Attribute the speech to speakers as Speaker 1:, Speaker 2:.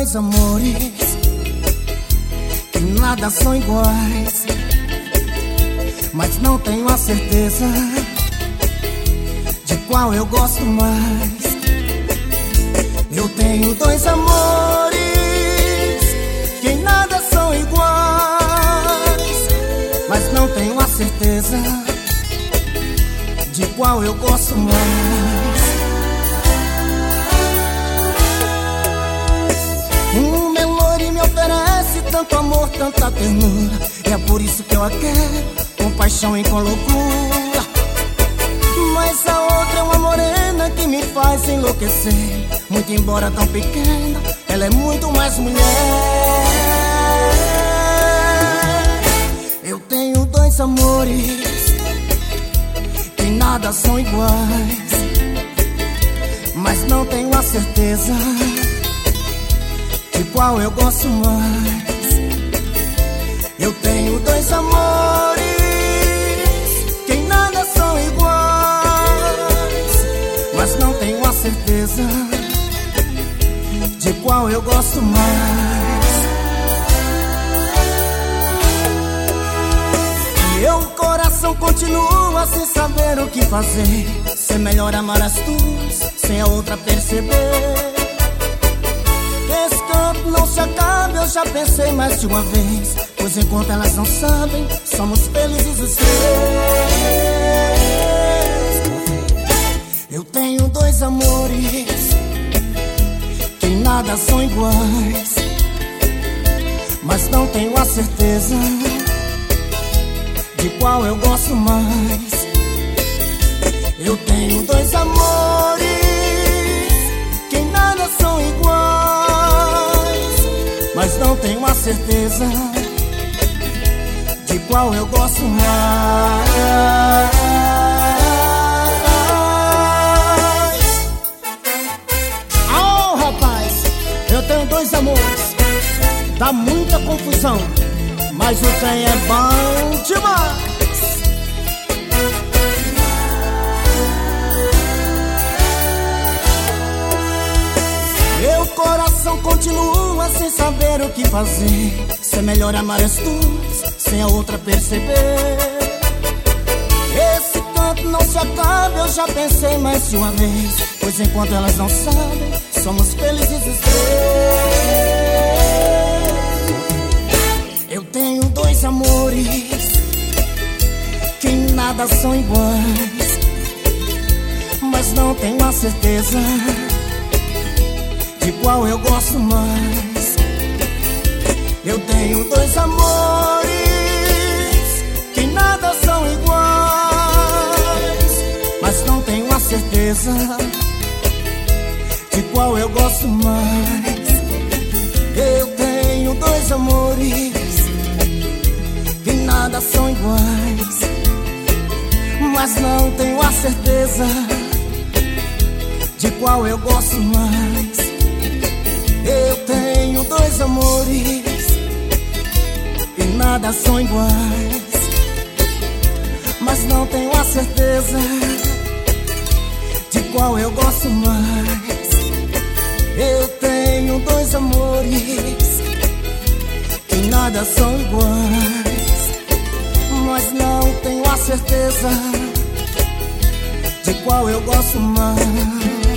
Speaker 1: dois amores que nada são iguais, mas não tenho a certeza de qual eu gosto mais. Eu tenho dois amores que em nada são iguais, mas não tenho a certeza de qual eu gosto mais. Meu louro me oferece tanto amor, tanta ternura, é por isso que eu a quero, com paixão e com loucura. Mas a outra é uma morena que me faz enlouquecer. Muito embora tão pequena, ela é muito mais mulher. Eu tenho dois amores que nada são iguais, mas não tenho a certeza de qual eu gosto mais. Eu tenho dois amores que em nada são iguais, mas não tenho a certeza de qual eu gosto mais. Meu coração continua sem saber o que fazer. Se é melhor amar as duas sem a outra perceber. Esse canto não se acaba, eu já pensei mais de uma vez, pois enquanto elas não sabem, somos felizes os três. Eu tenho dois amores que em nada são iguais, mas não tenho a certeza de qual eu gosto mais. Eu tenho dois amores que em nada são iguais, mas não tenho a certeza de qual eu gosto mais. Oh, rapaz, eu tenho dois amores, dá muita confusão, mas o trem é bom demais. Meu coração continua sem saber o que fazer. Se é melhor amar as duas sem a outra perceber. Esse canto não se acaba, eu já pensei mais de uma vez, pois enquanto elas não sabem, somos felizes os três. Eu tenho dois amores que em nada são iguais, mas não tenho a certeza de qual eu gosto mais. Eu tenho dois amores que em nada são iguais, mas não tenho a certeza de qual eu gosto mais. Eu tenho dois amores que em nada são iguais, mas não tenho a certeza de qual eu gosto mais. Eu tenho dois amores que nada são iguais, mas não tenho a certeza de qual eu gosto mais. Eu tenho dois amores que nada são iguais, mas não tenho a certeza de qual eu gosto mais.